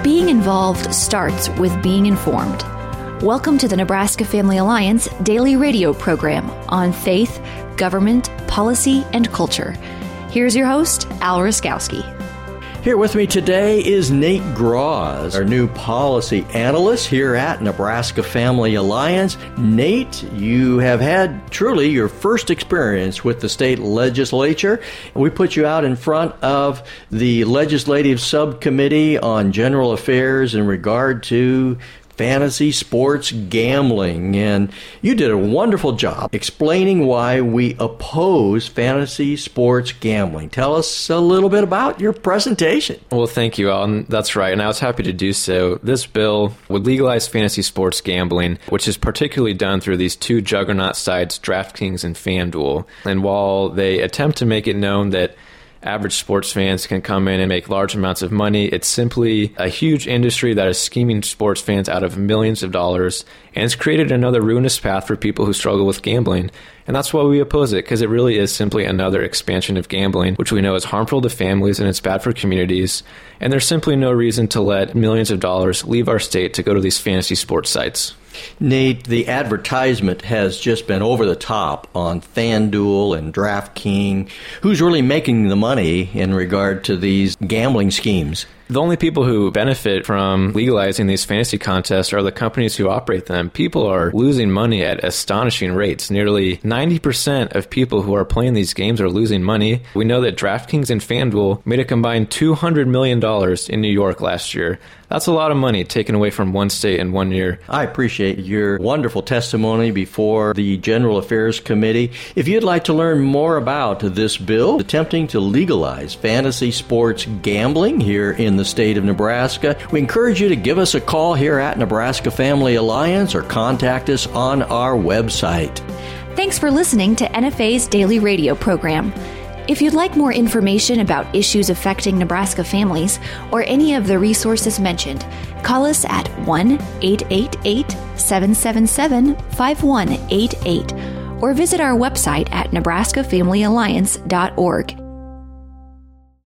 Being involved starts with being informed. Welcome to the Nebraska Family Alliance daily radio program on faith, government, policy, and culture. Here's your host, Al Ruskowski. Here with me today is Nate Grosz, our new policy analyst here at Nebraska Family Alliance. Nate, you have had truly your first experience with the state legislature. We put you out in front of the legislative subcommittee on general affairs in regard to fantasy sports gambling, and you did a wonderful job explaining why we oppose fantasy sports gambling. Tell us a little bit about your presentation. Well, thank you, Al. That's right, and I was happy to do so. This bill would legalize fantasy sports gambling, which is particularly done through these two juggernaut sites, DraftKings and FanDuel. And while they attempt to make it known that average sports fans can come in and make large amounts of money, it's simply a huge industry that is scheming sports fans out of millions of dollars, and it's created another ruinous path for people who struggle with gambling. And that's why we oppose it, because it really is simply another expansion of gambling, which we know is harmful to families and it's bad for communities. And there's simply no reason to let millions of dollars leave our state to go to these fantasy sports sites. Nate, the advertisement has just been over the top on FanDuel and DraftKings. Who's really making the money in regard to these gambling schemes? The only people who benefit from legalizing these fantasy contests are the companies who operate them. People are losing money at astonishing rates. Nearly 90% of people who are playing these games are losing money. We know that DraftKings and FanDuel made a combined $200 million in New York last year. That's a lot of money taken away from one state in 1 year. I appreciate your wonderful testimony before the General Affairs Committee. If you'd like to learn more about this bill attempting to legalize fantasy sports gambling here in the state of Nebraska, we encourage you to give us a call here at Nebraska Family Alliance or contact us on our website. Thanks for listening to NFA's daily radio program. If you'd like more information about issues affecting Nebraska families or any of the resources mentioned, call us at 1-888-777-5188 or visit our website at nebraskafamilyalliance.org.